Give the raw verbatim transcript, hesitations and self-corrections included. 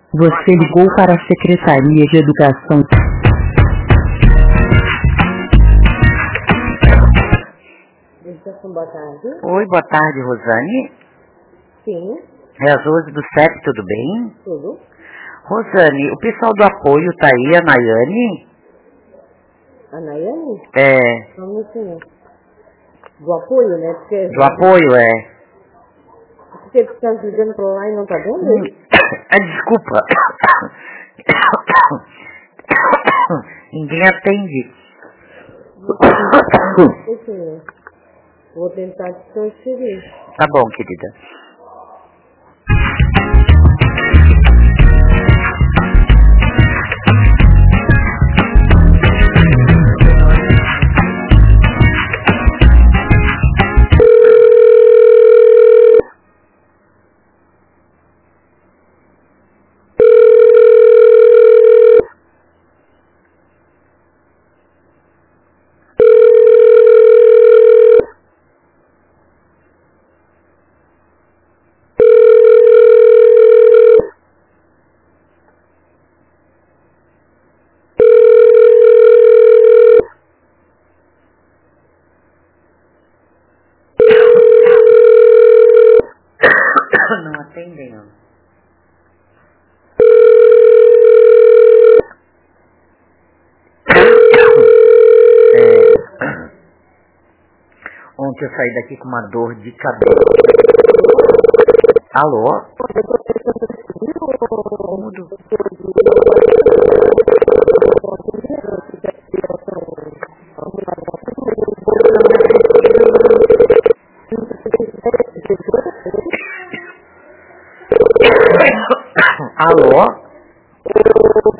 Você ligou para a Secretaria de Educação. Educação, boa tarde. Oi, boa tarde, Rosane. Sim. É a Rose do C E P, tudo bem? Tudo. Rosane, o pessoal do apoio tá aí, a Nayane? A Nayane? É. Não me conheço. Do apoio, né? Porque... Do apoio, é. Você está ligando para lá e não está vendo? Hum, ah, desculpa. Ninguém atende. Sim. Vou tentar te transferir. Tá bom, querida. Não atendem, ó. É. Ontem eu saí daqui com uma dor de cabelo. Alô? Mudo. Alô?